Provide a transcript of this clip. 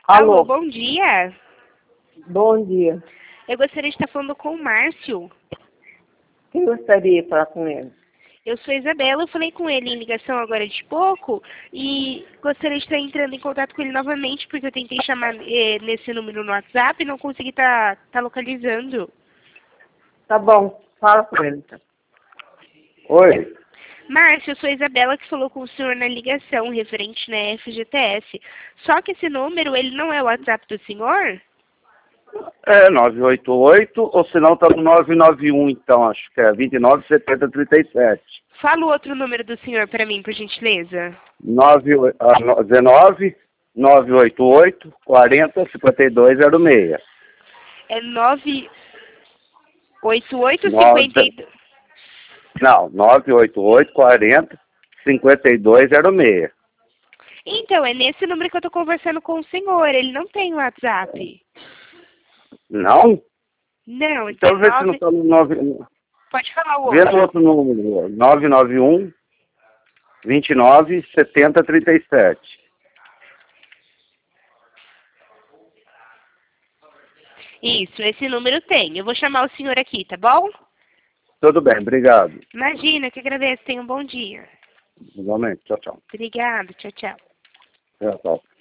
Alô, Alô, bom dia. bom dia. Eu gostaria de estar falando com o Márcio. Quem gostaria de falar com ele? Eu sou a Isabela, eu falei com ele em ligação agora de pouco e gostaria de estar entrando em contato com ele novamente porque eu tentei chamar nesse número no WhatsApp e não consegui estar localizando. Tá bom, fala com ele. Então. Oi, Márcio, eu sou a Isabela que falou com o senhor na ligação referente na FGTS. Só que esse número, ele não é o WhatsApp do senhor? É 988, ou se não tá no 991, então, acho que é 297037. Fala o outro número do senhor para mim, por gentileza. 19 988 40 5206. É 988 Nove- 52. Não, 988 40 5206. Então, é nesse número que eu tô conversando com o senhor. Ele não tem WhatsApp. Não? Não, Então vê se não tá no 9. Pode falar o Vê no outro. outro número, 991 29 70 37. Isso, esse número tem. Eu vou chamar o senhor aqui, tá bom? Tudo bem, obrigado. Imagina, que agradeço. Tenha um bom dia. Igualmente, tchau, tchau. Obrigada. Tchau, tchau. Tchau, tchau.